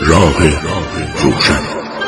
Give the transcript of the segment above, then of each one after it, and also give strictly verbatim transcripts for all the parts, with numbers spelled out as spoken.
راه روشن.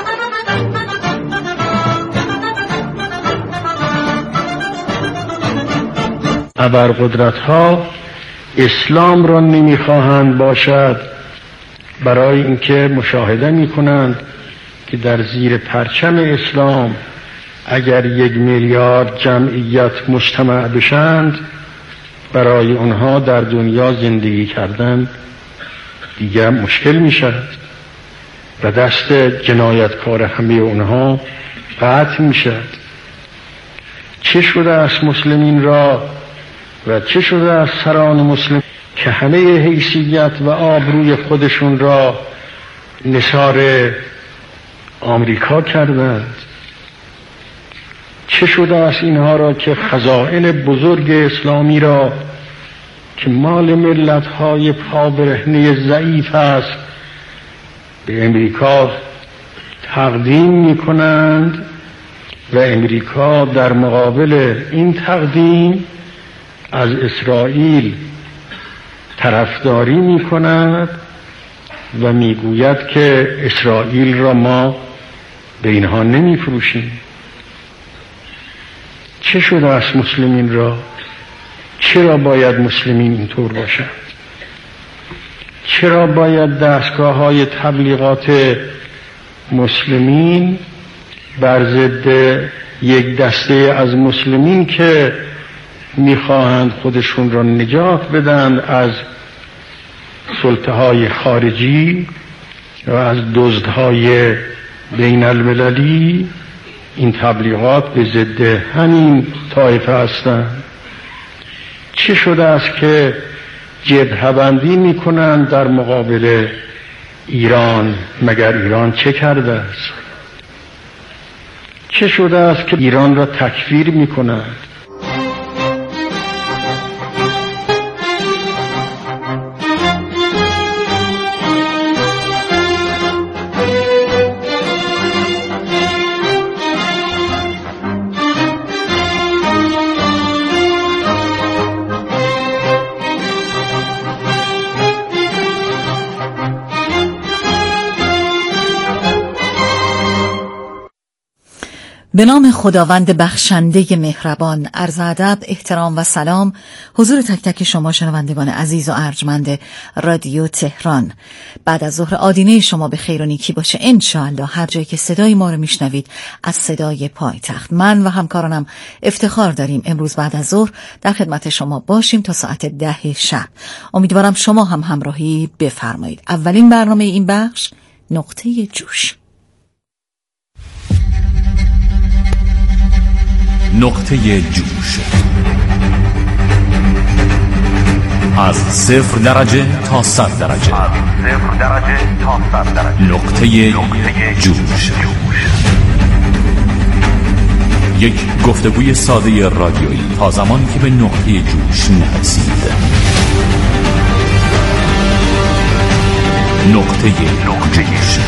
ابرقدرت‌ها اسلام را نمیخواهند باشد، برای اینکه مشاهده میکنند که در زیر پرچم اسلام اگر یک میلیارد جمعیت مجتمع بشند، برای آنها در دنیا زندگی کردن دیگر مشکل میشد و دست جنایتکار همه آنها قطع میشد. چه شده است مسلمین را و چه شده است سران مسلم که همه حیثیت و آبروی خودشون را نثار آمریکا کردند؟ چه شده است اینها را که خزائن بزرگ اسلامی را که مال ملت‌های پابرهنه ضعیف است به امریکا تقدیم می‌کنند و امریکا در مقابل این تقدیم از اسرائیل طرفداری می‌کند و میگوید که اسرائیل را ما به اینها نمی‌فروشیم؟ چه شده است مسلمین را؟ چرا باید مسلمین اینطور باشند؟ چرا باید دستگاه های تبلیغات مسلمین بر ضد یک دسته از مسلمین که میخواهند خودشون را نجات بدن از سلطه های خارجی و از دزدهای بین المللی، این تبلیغات به ضد همین طایفه هستند؟ چه شده است که جبهه بندی میکنند در مقابل ایران؟ مگر ایران چه کرده است؟ چه شده است که ایران را تکفیر میکنند؟ به نام خداوند بخشنده مهربان. عرض ادب، احترام و سلام حضور تک تک شما شنوندگان عزیز و ارجمند رادیو تهران. بعد از ظهر آدینه شما به خیر و نیکی باشه انشاءالله. هر جایی که صدای ما رو میشنوید از صدای پایتخت، من و همکارانم افتخار داریم امروز بعد از ظهر در خدمت شما باشیم تا ساعت ده شب. امیدوارم شما هم همراهی بفرمایید. اولین برنامه این بخش نقطه جوش. نقطه جوش، از صفر درجه تا صد درجه، از صفر درجه تا صد درجه. نقطه جوش، یک گفتگوی ساده رادیویی تا زمانی که به نقطه جوش نرسید. نقطه جوش.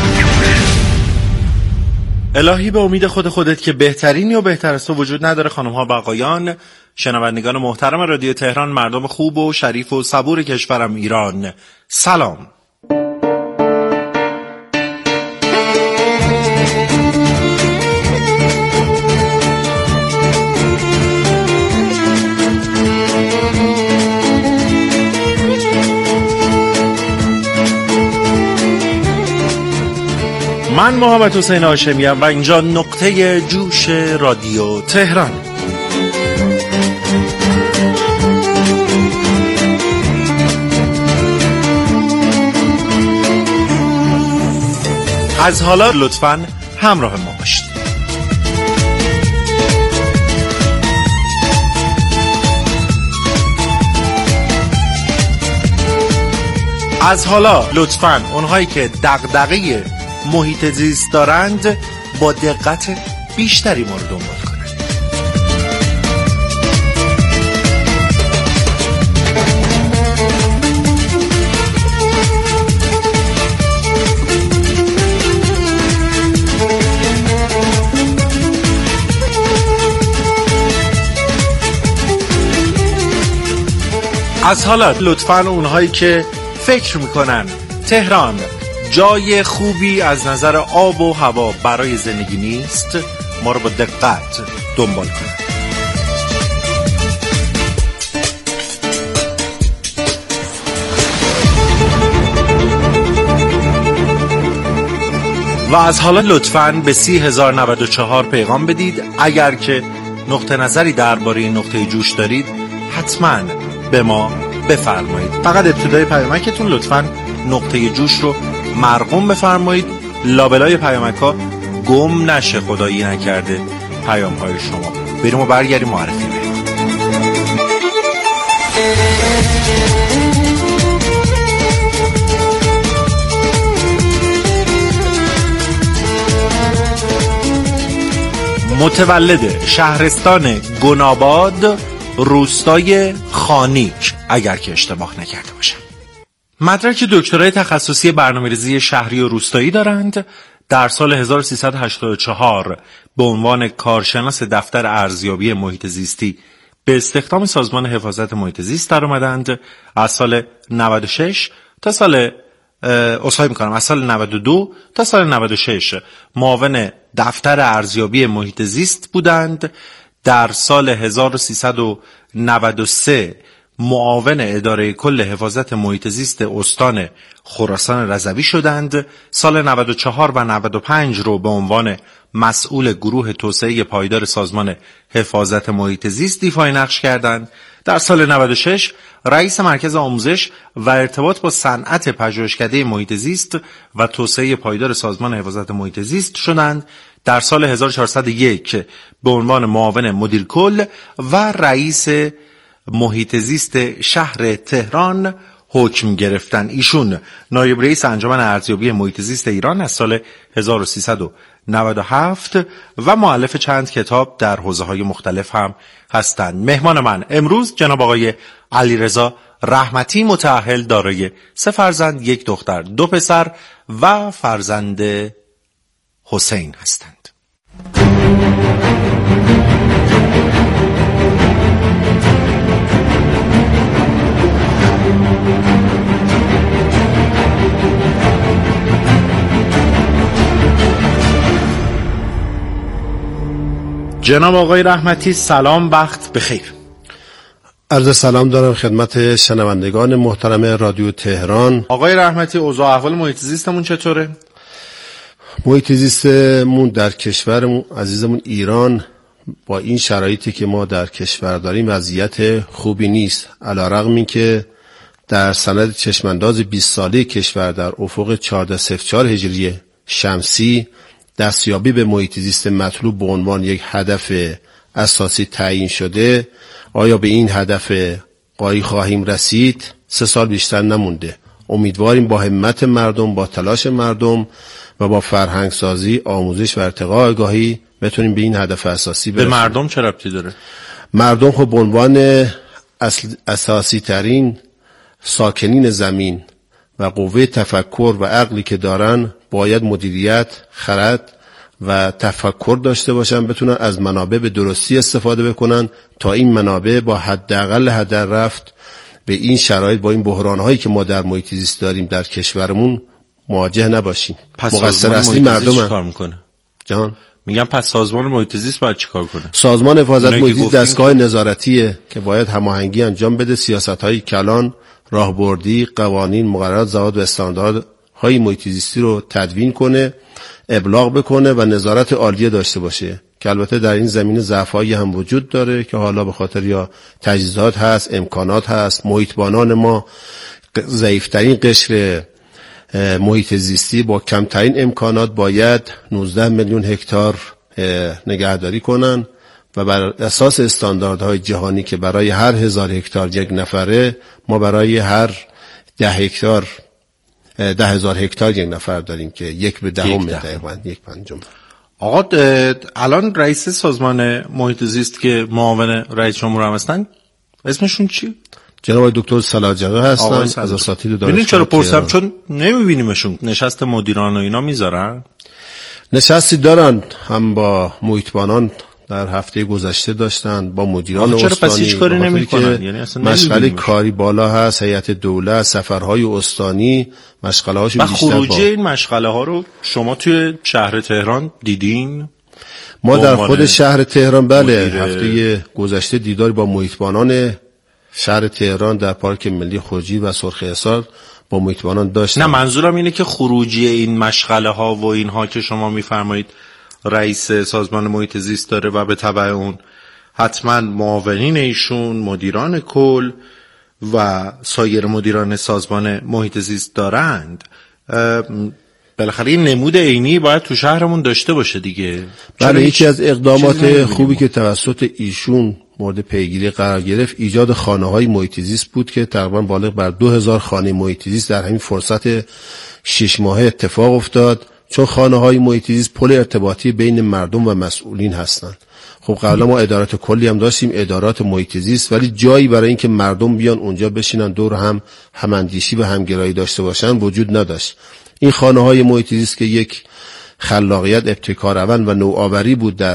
الهی به امید خود خودت که بهترینی و بهتر از تو وجود نداره. خانم ها و آقایان، شنوندگان محترم رادیو تهران، مردم خوب و شریف و صبور کشورم ایران، سلام. من محمد حسین هاشمی ام و اینجا نقطه جوش رادیو تهران. از حالا لطفاً همراه ما باشید. از حالا لطفاً اونهایی که دغدغه محیط زیست دارند با دقت بیشتری ما رو دنبال کنند. از حالا لطفاً اونهایی که فکر میکنن تهران جای خوبی از نظر آب و هوا برای زندگی نیست، ما رو با دقت دنبال کنید. و از حالا لطفاً به سی هزار و نود و چهار پیغام بدید. اگر که نقطه نظری درباره این نقطه جوش دارید حتماً به ما بفرمایید. فقط ابتدای پیامکتون لطفاً نقطه جوش رو مرقوم بفرمایید، لابلای پیامک‌ها گم نشه، خدایی نکرده پیام‌های شما. بریم و برگردیم معرفی بریم. متولد شهرستان گناباد، روستای خانیک، اگر که اشتباه نکرده باشم. مدرک دکترای تخصصی برنامه‌ریزی شهری و روستایی دارند. در سال هزار و سیصد و هشتاد و چهار به عنوان کارشناس دفتر ارزیابی محیط زیستی به استخدام سازمان حفاظت محیط زیست در آمدند. از سال نود و شش تا سال اصحایی میکنم از سال نود و دو تا سال نود و شش معاون دفتر ارزیابی محیط زیست بودند. در سال هزار و سیصد و نود و سه معاون اداره کل حفاظت محیط زیست استان خراسان رضوی شدند. سال نود و چهار و نود و پنج رو به عنوان مسئول گروه توسعه پایدار سازمان حفاظت محیط زیست ایفای نقش کردند. در سال نود و شش رئیس مرکز آموزش و ارتباط با صنعت پژوهشکده محیط زیست و توسعه پایدار سازمان حفاظت محیط زیست شدند. در سال هزار و چهارصد و یک به عنوان معاون مدیر کل و رئیس محیط زیست شهر تهران حکم گرفتند. ایشون نایب رئیس انجمن ارزیابی محیط زیست ایران از سال هزار و سیصد و نود و هفت و مؤلف چند کتاب در حوزه‌های مختلف هم هستند. مهمان من امروز جناب آقای علیرضا رحمتی، متأهل، دارای سه فرزند، یک دختر، دو پسر و فرزند حسین هستند. جناب آقای رحمتی سلام، وقت بخیر. عرض سلام دارم خدمت شنوندگان محترم رادیو تهران. آقای رحمتی، اوضاع احوال محیط زیستمون چطوره؟ محیط زیستمون در کشورمون عزیزمون ایران با این شرایطی که ما در کشور داریم وضعیت خوبی نیست، علی‌رغم این که در سند چشمانداز بیست ساله کشور در افق چهارده صفر چهار هجری شمسی دستیابی به محیط زیست مطلوب به عنوان یک هدف اساسی تعیین شده. آیا به این هدف قایی خواهیم رسید؟ سه سال بیشتر نمونده. امیدواریم با همت مردم، با تلاش مردم و با فرهنگ سازی، آموزش و ارتقاء آگاهی بتونیم به این هدف اساسی برسیم. به مردم چه ربطی داره؟ مردم خب به عنوان اصل اساسی ترین ساکنین زمین و قوه تفکر و عقلی که دارن باید مدیریت، خرد و تفکر داشته باشن، بتونن از منابع به درستی استفاده بکنن تا این منابع با حداقل هدر رفت به این شرایط، با این بحران‌هایی که ما در محیط زیست داریم در کشورمون مواجه نباشیم. مقصر اصلی مردمه. کار میکنه جان میگم پس سازمان محیط زیست باید چیکار کنه؟ سازمان حفاظت محیط زیست دستگاه نظارتیه که باید هماهنگی انجام بده، سیاست‌های کلان، راهبردی، قوانین، مقررات، ضوابط و استانداردهای محیط زیستی رو تدوین کنه، ابلاغ بکنه و نظارت عالیه داشته باشه که البته در این زمینه ضعف‌هایی هم وجود داره که حالا به خاطر یا تجهیزات هست، امکانات هست، محیطبانان ما ضعیف‌ترین قشر محیط زیستی با کمترین امکانات باید نوزده میلیون هکتار نگهداری کنن و بر اساس استانداردهای جهانی که برای هر هزار هکتار یک نفره، ما برای هر ده هکتار ده هزار هکتار یک نفر داریم که یک به دهم دقیقاً یک پنجم. آقا الان رئیس سازمان محیط زیست که معاون رئیس جمهور هم هستن اسمشون چی؟ جناب دکتر صلاح‌جقی هستن از اساتید دانشگاه. ببینید چرا پرسیدم، چون نمیبینیمشون نشست مدیران و اینا میذارن. نشستی دارن، هم با محیطبانان در هفته گذشته داشتن با مدیران استانی. چرا پس هیچ کاری نمی‌کنن؟ یعنی اصلا مشغله کاری بالا هست، هیئت دولت، سفرهای استانی، مشغله هاشون بیشتر. خروجی با... این مشغله ها رو شما توی شهر تهران دیدین؟ ما در خود شهر تهران بله مدیر... هفته گذشته دیداری با محیطبانان شهر تهران در پارک ملی خورجی و سرخ حصار با محیطبانان داشتن. نه منظورم اینه که خروجی این مشغله ها و اینها که شما میفرمایید رئیس سازمان محیط زیست داره و به تبع اون حتما معاونین ایشون، مدیران کل و سایر مدیران سازمان محیط زیست دارند، بالاخره این نمود عینی باید تو شهرمون داشته باشه دیگه. بله یکی از اقدامات خوبی که توسط ایشون مورد پیگیری قرار گرفت ایجاد خانه‌های محیط زیست بود که تقریبا بالغ بر دو هزار خانه محیط زیست در همین فرصت شش ماهه اتفاق افتاد. چون خانه‌های محیط زیست پل ارتباطی بین مردم و مسئولین هستند. خب قبلا ما ادارات کلی هم داشتیم، ادارات محیط زیست، ولی جایی برای اینکه مردم بیان اونجا بشینن دور هم هماندیشی و همگرایی داشته باشن وجود نداشت. این خانه‌های محیط زیست که یک خلاقیت، ابتکارآور و نوآوری بود در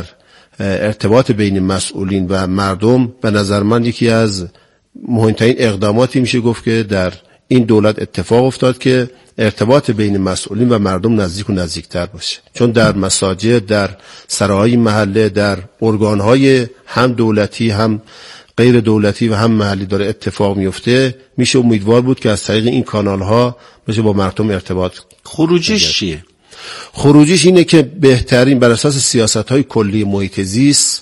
ارتباط بین مسئولین و مردم، به نظر من یکی از مهمترین اقداماتی میشه گفت که در این دولت اتفاق افتاد که ارتباط بین مسئولین و مردم نزدیک و نزدیکتر باشه. چون در مساجد، در سراهای محله، در ارگانهای هم دولتی هم غیر دولتی و هم محلی داره اتفاق میفته، میشه امیدوار بود که از طریق این کانالها بشه با مردم ارتباط. خروجیش چیه؟ خروجیش اینه که بهترین بر اساس سیاست‌های کلی محیط زیست،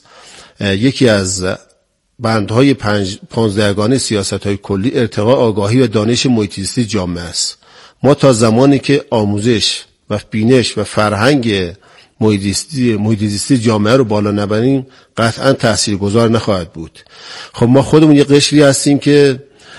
یکی از بندهای پنج پانزدهگانه سیاست‌های کلی ارتقاء آگاهی و دانش محیط زیستی جامعه است. ما تا زمانی که آموزش و بینش و فرهنگ محیط زیستی محیط زیستی جامعه رو بالا نبریم قطعاً تاثیرگذار نخواهد بود. خب ما خودمون یه قشری هستیم که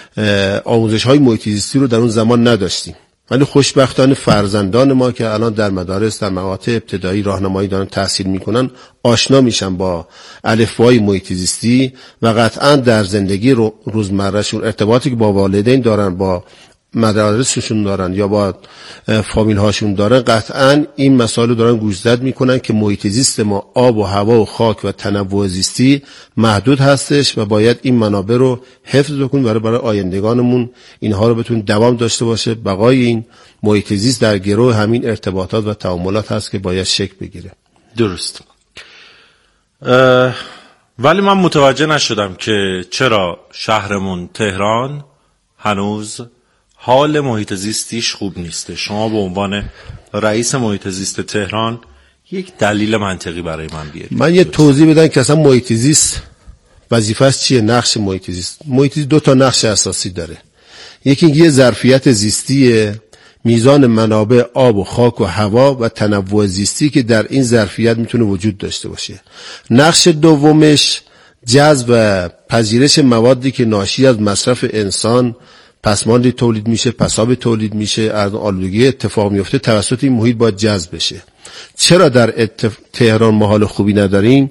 آموزش‌های محیط زیستی رو در اون زمان نداشتیم، ولی خوشبختانه فرزندان ما که الان در مدارس در مقاطع ابتدایی راهنمایی دارن تحصیل میکنن آشنا میشن با الفبای محیط زیستی و قطعاً در زندگی روزمرهشون ارتباطی که با والدین دارن، با مدارسشون دارن یا با فامیل هاشون دارن، قطعاً این مسائل رو دارن گوشزد میکنن که محیط زیست ما آب و هوا و خاک و تنوع زیستی محدود هستش و باید این منابع رو حفظ بکنیم برای برای آیندگانمون اینها رو بتون دوام داشته باشه. بقای این محیط زیست در گروه همین ارتباطات و تعاملات هست که باید شکل بگیره. درست. ولی من متوجه نشدم که چرا شهرمون تهران هنوز حال محیط زیستیش خوب نیسته. شما به عنوان رئیس محیط زیست تهران یک دلیل منطقی برای من بیارید. من یه توضیح بدم که اصلا محیط زیست وظیفه‌اش چیه؟ نقش محیط زیست. محیط زیست دو تا نقش اساسی داره. یکی یه ظرفیت زیستی، میزان منابع آب و خاک و هوا و تنوع زیستی که در این ظرفیت میتونه وجود داشته باشه. نقش دومش جذب و پذیرش موادی که ناشی از مصرف انسان پسماندی تولید میشه، پساب تولید میشه، از آلودگی اتفاق میفته، توسط این محیط باید جذب بشه. چرا در اتف... تهران ما حال خوبی نداریم؟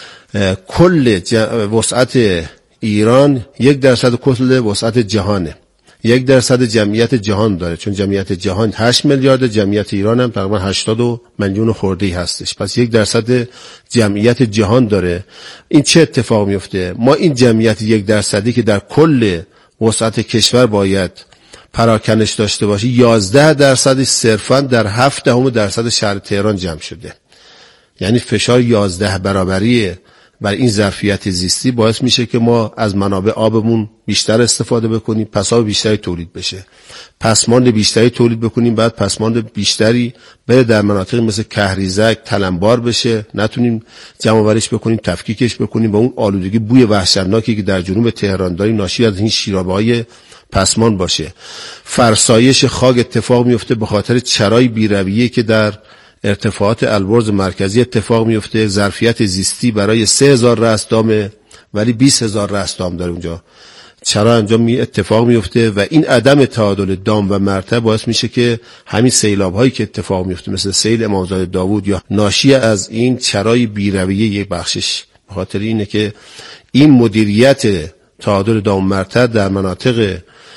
کل ج... وسعت ایران یک درصد کل وسعت جهانه، یک درصد جمعیت جهان داره، چون جمعیت جهان هشت میلیارد، جمعیت ایران هم تقریبا هشتاد میلیون خرده‌ای هستش، پس یک درصد جمعیت جهان داره. این چه اتفاق میفته؟ ما این جمعیت یک درصدی که در کل وسعت کشور باید پراکنش داشته باشه، یازده درصد صرفاً در هفت دهم درصد شهر تهران جمع شده. یعنی فشار یازده برابری بر این ظرفیت زیستی باعث میشه که ما از منابع آبمون بیشتر استفاده بکنیم، پساب بیشتری تولید بشه، پسماند بیشتری تولید بکنیم، بعد پسماند بیشتری بره در مناطقی مثل کهریزک، تلمبار بشه، نتونیم جمع آوریش بکنیم، تفکیکش بکنیم، با اون آلودگی بوی وحشتناکی که در جنوب تهران داریم ناشی از این شیرابه‌های پسماند باشه. فرسایش خاک اتفاق میفته به خاطر چرای بی‌رویه‌ای که در ارتفاعات البرز مرکزی اتفاق میفته. ظرفیت زیستی برای سه هزار رأسدامه ولی بیست هزار رأسدام داره اونجا، چرا انجام می اتفاق میفته و این عدم تعادل دام و مرتع باعث میشه که همین سیلاب هایی که اتفاق میفته مثل سیل امامزاده داوود یا ناشی از این چرای بی‌رویه یک بخشش به خاطر اینه که این مدیریت تعادل دام و مرتع در مناطق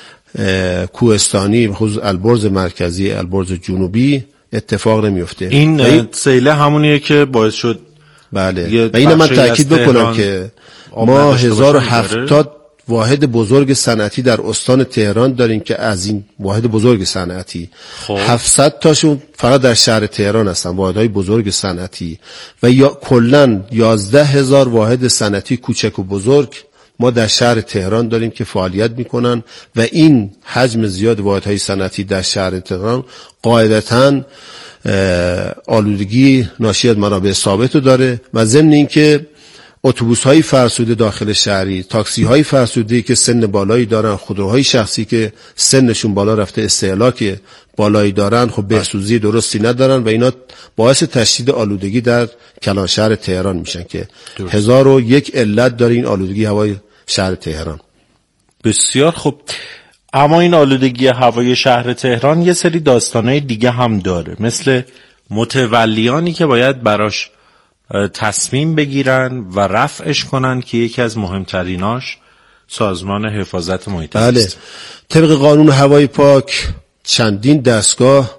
کوهستانی خصوص البرز مرکزی، البرز جنوبی اتفاق نمیفته. این سیله همونیه که باعث شد بله و اینو من تاکید بکنم که ما هزار و هفتاد واحد بزرگ صنعتی در استان تهران داریم که از این واحد بزرگ صنعتی خب. هفتصد تاشون فقط در شهر تهران هستن، واحدهای بزرگ صنعتی، و یا کلاً یازده هزار واحد صنعتی کوچک و بزرگ ما در شهر تهران داریم که فعالیت میکنن و این حجم زیاد واحدهای صنعتی در شهر تهران قاعدتاً آلودگی ناشی از منابع ثابت داره و ضمن اینکه اتوبوس‌های فرسوده داخل شهری، تاکسی‌های فرسوده که سن بالایی دارن، خودروهای شخصی که سنشون بالا رفته، استهلاک بالایی دارن، خب بهسوزی درستی ندارن و اینا باعث تشدید آلودگی در کلان شهر تهران میشن که درست. هزار و یک علت داره این آلودگی هوای شهر تهران. بسیار خوب. اما این آلودگی هوای شهر تهران یه سری داستانهای دیگه هم داره، مثل متولیانی که باید براش تصمیم بگیرن و رفعش کنن که یکی از مهمتریناش سازمان حفاظت محیط زیست. بله. طبق قانون هوای پاک چندین دستگاه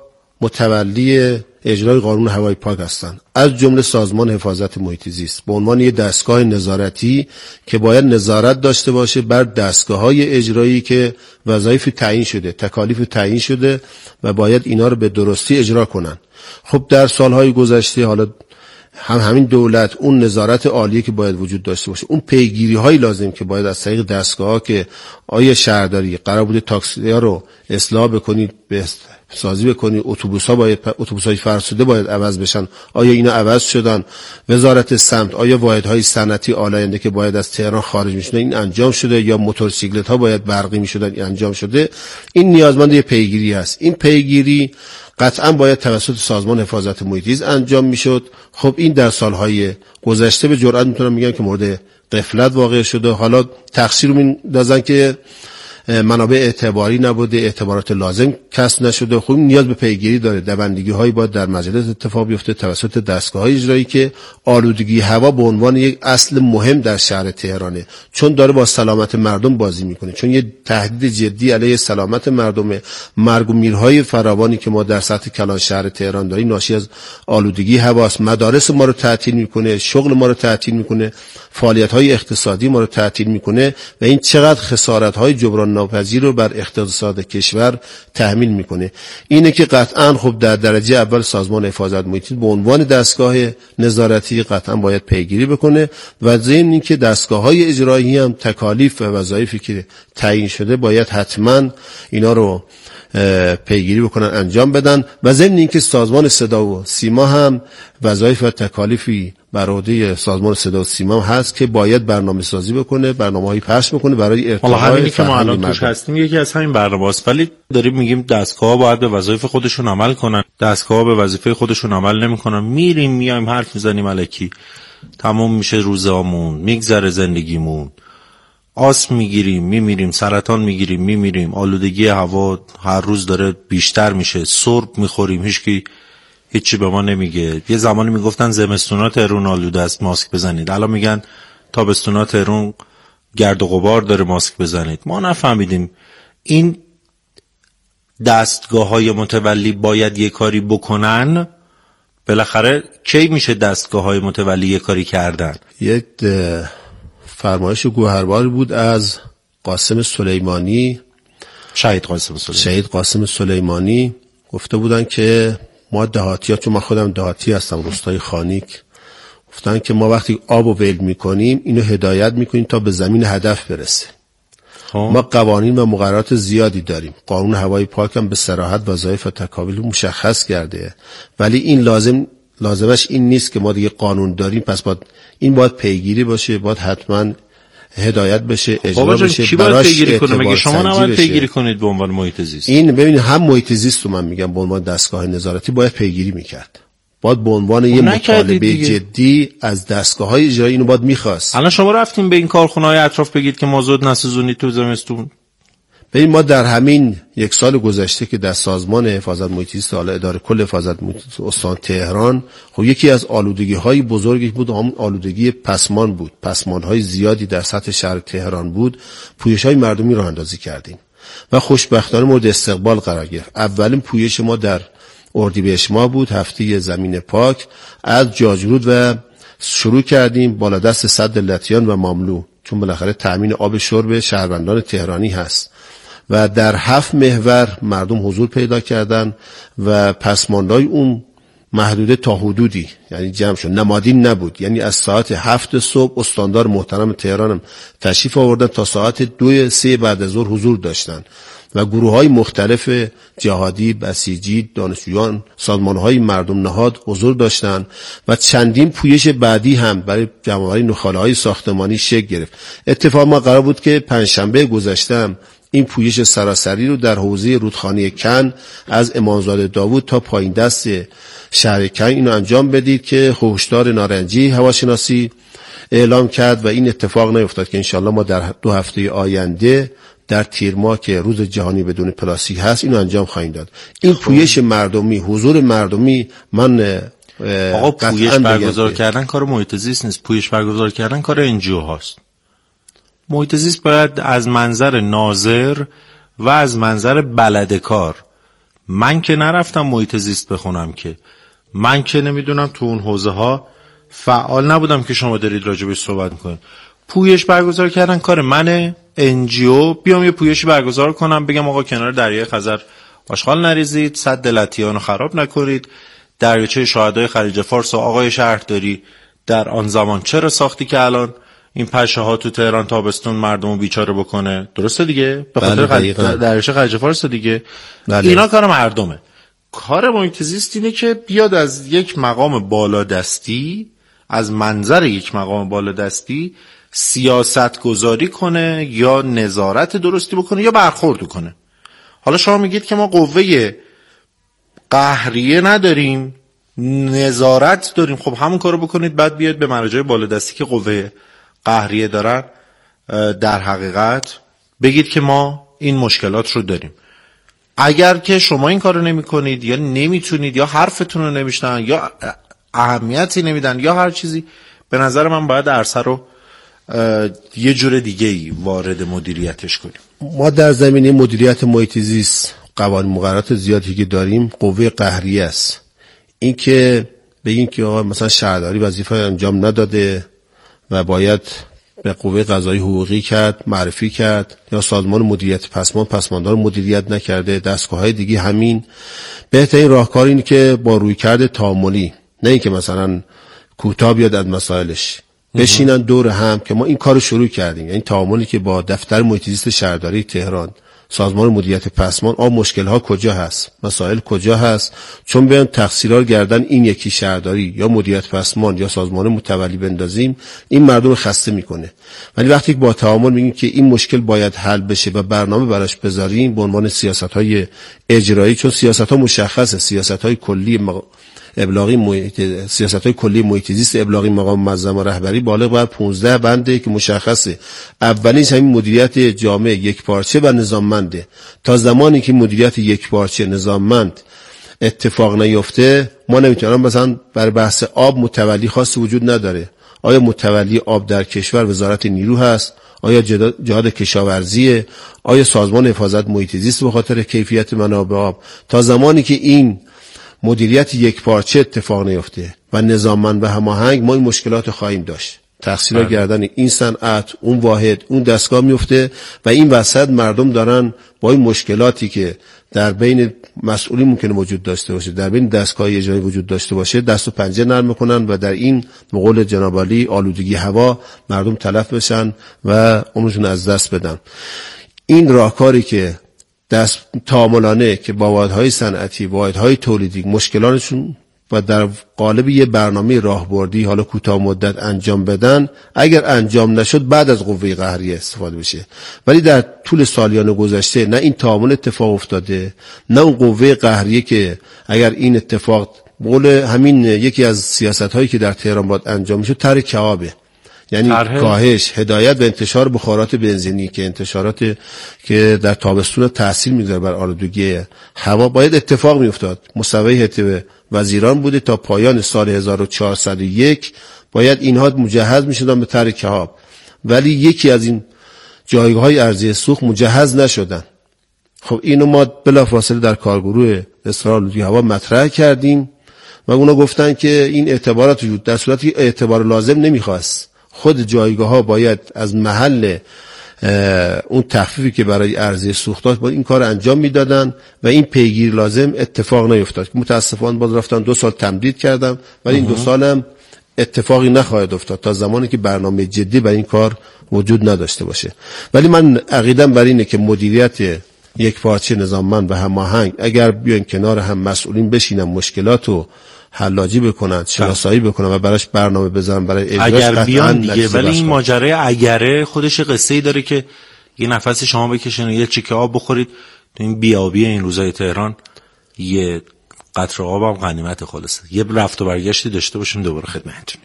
متولی اجرای قانون هوای پاک هستند، از جمله سازمان حفاظت محیط زیست به عنوان یک دستگاه نظارتی که باید نظارت داشته باشه بر دستگاه‌های اجرایی که وظایف تعیین شده، تکالیف تعیین شده و باید اینا رو به درستی اجرا کنن. خب در سالهای گذشته حالا هم همین دولت اون نظارت عالیه که باید وجود داشته باشه، اون پیگیری های لازم که باید از طریق دستگاه ها که آیا شهرداری قرار بوده تاکسی ها رو اصلاح بکنید، به سازی بکنید، اتوبوس ها باید اتوبوس های فرسوده باید عوض بشن، آیا اینا عوض شدن؟ وزارت سمت آیا واحد های صنعتی آلاینده که باید از تهران خارج میشدن این انجام شده، یا موتورسیکلت ها باید برقی میشدن این انجام شده؟ این نیازمند یه پیگیری هست. این پیگیری قطعا باید توسط سازمان حفاظت محیط زیست انجام میشد. خب این در سالهای گذشته به جرئت میتونم بگم که مورد غفلت واقع شده. حالا تقصیر رو میندازن که منابع اعتباری نبوده، اعتبارات لازم کسب نشده. خب نیاز به پیگیری داره. دوندگی هایی باید در مجلس اتفاق بیفته توسط دستگاه های اجرایی که آلودگی هوا به عنوان یک اصل مهم در شهر تهرانه، چون داره با سلامت مردم بازی میکنه، چون یه تهدید جدی علیه سلامت مردم. مرگ و میرهای فراوانی که ما در سطح کلان شهر تهران داریم ناشی از آلودگی هواست. مدارس ما رو تعطیل میکنه، شغل ما رو تعطیل میکنه، فعالیت های اقتصادی ما رو تعطیل میکنه و این چقدر خسارت های جبران ناپذیر رو بر اقتصاد کشور تحمیل میکنه. اینه که قطعاً خب در درجه اول سازمان حفاظت محیط به عنوان دستگاه نظارتی قطعاً باید پیگیری بکنه و ضمن اینکه دستگاه‌های اجرایی هم تکالیف و وظایفی که تعیین شده باید حتماً اینا رو پیگیری بکنن، انجام بدن و ضمن اینکه سازمان صدا و سیما هم وظایف و تکالیفی بر عهده سازمان صدا و سیما هست که باید برنامه سازی بکنه، برنامه‌ای پخش بکنه برای ارتقاء همینی که ما الان توش هستیم یکی از همین برنامه‌است. ولی داریم میگیم دستگاه‌ها باید به وظایف خودشون عمل کنن، دستگاه‌ها به وظیفه خودشون عمل نمی‌کنن. میریم میایم حرف میزنیم الکی، تموم میشه روزامون، میگذره زندگیمون، آسم میگیریم میمیریم، سرطان میگیریم میمیریم، آلودگی هوا هر روز داره بیشتر میشه، سرب میخوریم، هیچکی هیچی به ما نمیگه. یه زمانی میگفتن زمستونا تهران آلوده است ماسک بزنید، الان میگن تابستونا تهران گرد و غبار داره ماسک بزنید. ما نفهمیدیم این دستگاه‌های متولی باید یه کاری بکنن. بالاخره کی میشه دستگاه‌های متولی یه کاری کردن؟ یک فرمایش گوهربار بود از قاسم سلیمانی، شهید قاسم سلیمانی شهید قاسم سلیمانی گفته بودن که ما دهاتی‌ها، چون من خودم دهاتی هستم، روستای خانیک، گفتن که ما وقتی آب و ول میکنیم اینو هدایت میکنیم تا به زمین هدف برسه. ها. ما قوانین و مقررات زیادی داریم، قانون هوای پاک هم به صراحت وظایف و تکالیف مشخص کرده، ولی این لازم لازمش این نیست که ما دیگه قانون داریم پس باید این باید پیگیری باشه، باید حتما هدایت بشه، اجرا بشه، براش اعتبار شما نباید پیگیری کنید به عنوان محیط زیست. این ببینید هم محیط زیست رو من میگم به عنوان دستگاه نظارتی باید پیگیری میکرد، باید به عنوان یه مطالبه جدی از دستگاه‌های اجرایی اینو باید میخواست. الان شما رفتیم به این کارخونه‌های اطراف بگید که مازاد نسوزونید تو زمستون. ببین ما در همین یک سال گذشته که در سازمان حفاظت محیط زیست، حالا اداره کل حفاظت محیط زیست استان تهران، خب یکی از آلودگی‌های بزرگی بود همون آلودگی پسمان بود. پسمان‌های زیادی در سطح شهر تهران بود. پویش‌های مردمی راه اندازی کردیم و خوشبختانه مورد استقبال قرار گرفت. اولین پویش ما در اردیبهشت ماه بود، هفته زمین پاک، از جاجرود و شروع کردیم بالا دست سد لطیان و ماملو، چون بالاخره تأمین آب شرب شهروندان تهرانی هست و در هفت محور مردم حضور پیدا کردن و پسماندهای اون محدوده تا حدودی یعنی جمع شد، نمادین نبود. یعنی از ساعت هفت صبح استاندار محترم تهرانم تشریف آوردن تا ساعت دو سه بعد از ظهر حضور داشتن و گروه های مختلف جهادی، بسیجی، دانشجویان، سازمان های مردم نهاد حضور داشتن و چندین پویش بعدی هم برای جمع‌آوری نخاله های ساختمانی شکل گرفت. اتفاق ما قرار بود که پنجشنبه گذشته این پویش سراسری رو در حوزه رودخانه کن از امامزاده داوود تا پایین دست شهر کن اینو انجام بدید که هشدار نارنجی هواشناسی اعلام کرد و این اتفاق نیفتاد که انشالله ما در دو هفته آینده در تیر ماه که روز جهانی بدون پلاستیک هست اینو انجام خواهیم داد. این پویش مردمی، حضور مردمی، من آقا پویش برگزار کردن کار محیط زیست نیست، پویش برگزار کردن کار انجیو هاست. محیط زیست باید از منظر ناظر و از منظر بلدکار، من که نرفتم محیط زیست بخونم که من که نمیدونم تو اون حوزه ها فعال نبودم که شما دارید راجع بهش صحبت میکنید. پویش برگزار کردن کار منه، انجیو بیام یه پویشی برگزار کنم بگم آقا کنار دریای خزر آشغال نریزید، سد لطیانو خراب نکنید، دریاچه شهدای خلیج فارس و آقای شهرداری در آن زمان چرا ساختی که الان این پشه ها تو تهران تابستون مردمو بیچاره بکنه؟ درسته دیگه؟ به خاطر خلیج دریاچه خلیج فارس دیگه. بله. اینا کار مردمه. کار محیط زیست اینه که بیاد از یک مقام بالادستی، از منظر یک مقام بالادستی سیاست گذاری کنه یا نظارت درستی بکنه یا برخورد کنه. حالا شما میگید که ما قوه قهریه نداریم، نظارت داریم. خب همون کارو بکنید، بعد بیاد به مراجع بالادستی که قوه قهریه دارن در حقیقت بگید که ما این مشکلات رو داریم. اگر که شما این کارو نمی کنید یا نمیتونید یا حرفتون رو نمیشنن یا اهمیتی نمیدن یا هر چیزی، به نظر من باید عرصه رو یه جور دیگه ای وارد مدیریتش کنیم. ما در زمینه مدیریت محیط زیست قوانین مقررات زیادی که داریم قوه قهریه است. این که بگین که آقا مثلا شهرداری وظیفه انجام نداده و باید به قوه قضایی حقوقی کرد معرفی کرد یا سازمان مدیریت پسمان پسماندار مدیریت نکرده، دستگاه‌های دیگه همین، بهترین راهکار اینه که با رویکرد تعاملی، نه اینکه مثلا کوتاه بیاد از مسائلش، بشینن دور هم که ما این کارو شروع کردیم. یعنی تعاملی که با دفتر محیط زیست شهرداری تهران، سازمان مدیریت پسمان، آ مشکل ها کجا هست، مسائل کجا هست، چون بیان تقصیرها گردن این یکی شهرداری یا مدیریت پسمان یا سازمان متولی بندازیم، این مردم رو خسته میکنه. ولی وقتی با تعامل میگیم که این مشکل باید حل بشه و برنامه براش بذاریم به عنوان سیاست‌های اجرایی، چون سیاست‌ها مشخصه، سیاست‌های کلی مق... ابلاغی محیط سیاست‌های کلی محیط زیست ابلاغی مقام منظم و رهبری بالغ بر پانزده بنده که مشخصه. اولیش همین مدیریت جامع یکپارچه و نظاممنده. تا زمانی که مدیریت یکپارچه نظاممند اتفاق نیفته ما نمیتونیم. مثلا برای بحث آب متولی خاصی وجود نداره. آیا متولی آب در کشور وزارت نیرو هست؟ آیا جهاد کشاورزیه؟ آیا سازمان حفاظت محیط زیست به خاطر کیفیت منابع آب؟ تا زمانی که این مدیریت یک پارچه اتفاق نیفته و نظاممند و هماهنگ ما این مشکلات خواهیم داشت. تقصیرها گردن این صنعت، اون واحد، اون دستگاه میفته و این وسط مردم دارن با این مشکلاتی که در بین مسئولی ممکنه وجود داشته باشه، در بین دستگاه اجرایی وجود داشته باشه، دست و پنجه نرم میکنن و در این مقول جناب عالی آلودگی هوا مردم تلف بشن و عمرشون از دست بدن. این راهکاری که دست تعاملانه که با واحدهای صنعتی، واحدهای تولیدی مشکلاتشون و در قالب یه برنامه راهبردی حالا کوتاه مدت انجام بدن، اگر انجام نشد بعد از قوه قهریه استفاده بشه. ولی در طول سالیان گذشته نه این تعامل اتفاق افتاده، نه اون قوه قهریه که اگر این اتفاق بقول همین یکی از سیاست‌هایی که در تهران باید انجام میشه طرح کبابه، یعنی کاهش، هدایت و انتشار بخارات بنزینی که انتشارات که در تابستون تاثیر میذاره بر آلودگی هوا باید اتفاق میافتاد. مصوبه هیئت وزیران بوده تا پایان سال هزار و چهارصد و یک باید اینها مجهز میشدن به طرح کباب، ولی یکی از این جایگاه‌های ارضی سوخت مجهز نشدن. خب اینو ما بلافاصله در کارگروه اصلاح آلودگی هوا مطرح کردیم و اونا گفتن که این اعتبارات وجود، در صورتی اعتبار لازم نمیخواست. خود جایگاه ها باید از محل اون تخفیفی که برای عرضه سوختات با این کار انجام میدادن و این پیگیر لازم اتفاق نیفتاد. متاسفانه باز رفتن دو سال تمدید کردم ولی این دو سالم اتفاقی نخواهد افتاد تا زمانی که برنامه جدی برای این کار وجود نداشته باشه. ولی من عقیدم بر اینه که مدیریت یک پارچه نظاممند و هماهنگ اگر بیان کنار هم مسئولین بشینن مشکلاتو حلاجی بکنن، شناسایی بکنن و براش برنامه بزنن برای اجراش اگر بیان دیگه. ولی این ماجرای اگره خودش قصه‌ای داره که یه نفس شما بکشین و یه چیکه آب بخورید تو این بیابی این روزای تهران، یه قطره آب هم غنیمت خالصه. یه رفت و برگشتی داشته باشیم دوباره خدمتتون.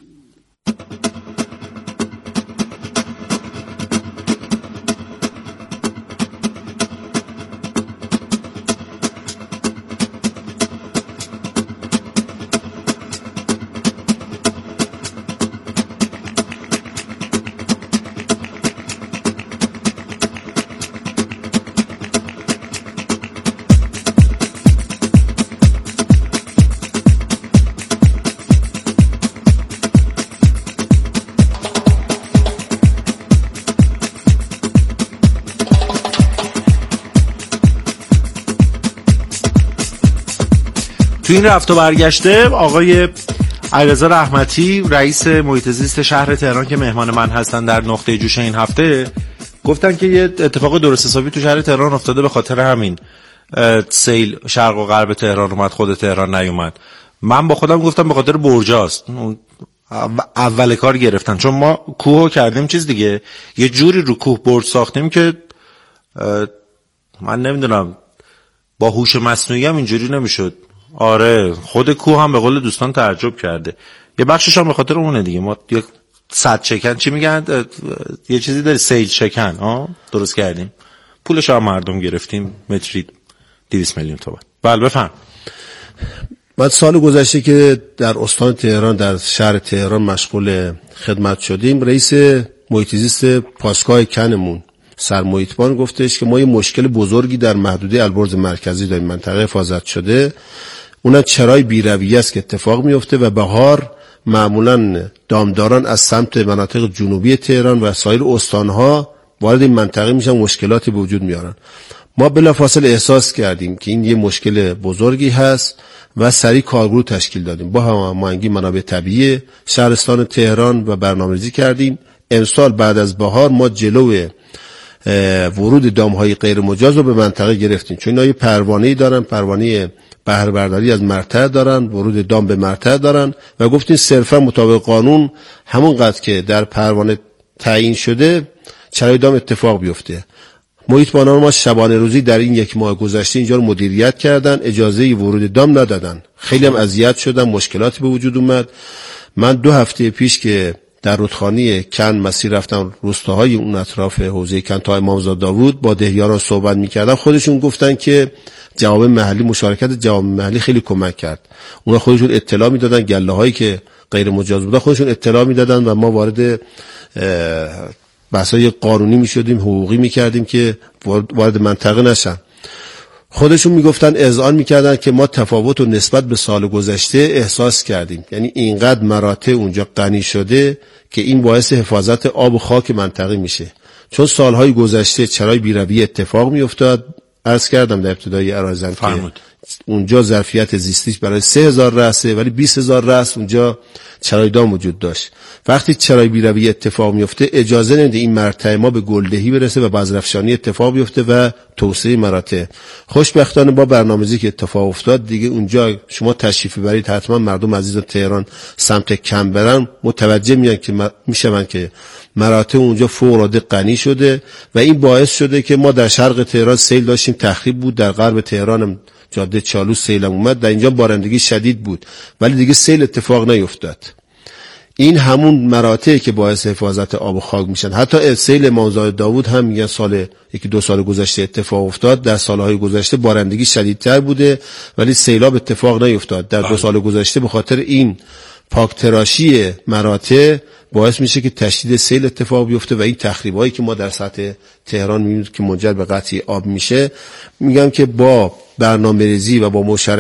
تو این رفت و برگشته آقای علیرضا رحمتی رئیس محیط زیست شهر تهران که مهمان من هستن در نقطه جوش این هفته گفتن که یه اتفاق درست حسابی تو شهر تهران افتاده، به خاطر همین سیل شرق و غرب تهران اومد، خود تهران نیومد. من با خودم گفتم به خاطر برجاست، اول کار گرفتن، چون ما کوهو کردیم چیز دیگه، یه جوری رو کوه برج ساختیم که من نمیدونم با هوش مصنوعی هم اینجوری نمیشد. آره خود کوه هم به قول دوستان تعجب کرده. یه بخشش هم به خاطر اونه دیگه. ما یک صد چکن چی میگن یه چیزی داره سیل چکن ها درست کردیم، پولش هم مردم گرفتیم، متری دویست میلیون تومان. بله بفهم. بعد سال گذشته که در استان تهران در شهر تهران مشغول خدمت شدیم، رئیس محیط زیست پاسگاه کنمون سرمحیطبان گفتش که ما یه مشکل بزرگی در محدوده البرز مرکزی داریم، منطقه حفاظت شده، اونم چرای بیرویه است که اتفاق میفته و بهار معمولا دامداران از سمت مناطق جنوبی تهران و سایر استانها وارد این منطقه میشن، مشکلاتی به وجود میارن. ما بلافاصله احساس کردیم که این یه مشکل بزرگی هست و سریع کارگروه تشکیل دادیم با هماهنگی منابع طبیعی شهرستان تهران و برنامه‌ریزی کردیم. امسال بعد از بهار ما جلو ورود دامهای غیر مجاز رو به منطقه گرفتیم، چون اینا یه پروانه‌ای دارن، پروانه بهره برداری از مرتع دارن، ورود دام به مرتع دارن و گفتیم صرفا مطابق قانون همون قدر که در پروانه تعیین شده چرای دام اتفاق بیفته. محیطبانان ما شبانه روزی در این یک ماه گذشته اینجا رو مدیریت کردن، اجازه ورود دام ندادن، خیلی هم اذیت شدن، مشکلاتی به وجود اومد. من دو هفته پیش که در رودخانه کن مسیر رفتم، روستاهای اون اطراف حوزه کن تا امامزاده داوود با دهیاران صحبت میکردم، خودشون گفتن که جوامع محلی، مشارکت جوامع محلی خیلی کمک کرد. اونا خودشون اطلاع میدادن، گله هایی که غیر مجاز بودن خودشون اطلاع میدادن و ما وارد بحث‌های قانونی میشدیم، حقوقی میکردیم که وارد منطقه نشن. خودشون میگفتن، اذعان میکردن که ما تفاوت و نسبت به سال گذشته احساس کردیم، یعنی اینقدر مراتع اونجا غنی شده که این باعث حفاظت آب و خاک منطقه میشه. چون سالهای گذشته چرای بیرویه اتفاق میافتاد، عرض کردم در ابتدای عرضم که اونجا ظرفیت زیستیش برای سه هزار رأسه ولی بیست هزار رأس اونجا چرای دام وجود داشت. وقتی چرای بیرویه اتفاق میفته اجازه نمیده این مرتع ما به گلدهی برسه و بازرفشانی اتفاق بیفته و توسعه مراتع. خوشبختانه با برنامه‌ریزی که اتفاق افتاد دیگه اونجا شما تشریف ببرید حتما مردم عزیز تهران سمت کم برن متوجه میان که میشون که مراتع اونجا فوق‌العاده غنی شده و این باعث شده که ما در شرق تهران سیل داشتیم، تخریب بود، در غرب تهران هم جاده چالوس سیل اومد، در اینجا بارندگی شدید بود ولی دیگه سیل اتفاق نیفتاد. این همون مراتعی که باعث حفاظت آب و خاک میشن. حتی سیل امامزاده داوود هم میگن سال یکی دو سال گذشته اتفاق افتاد، در سالهای گذشته بارندگی شدیدتر بوده ولی سیلاب اتفاق نیفتاد. در دو سال گذشته به خاطر این پاک تراشی مراتع باعث میشه که تشدید سیل اتفاق بیفته و این تخریبایی که ما در سطح تهران میبینیم که منجر به قطع آب میشه. میگم که با برنامه‌ریزی و با مشارکت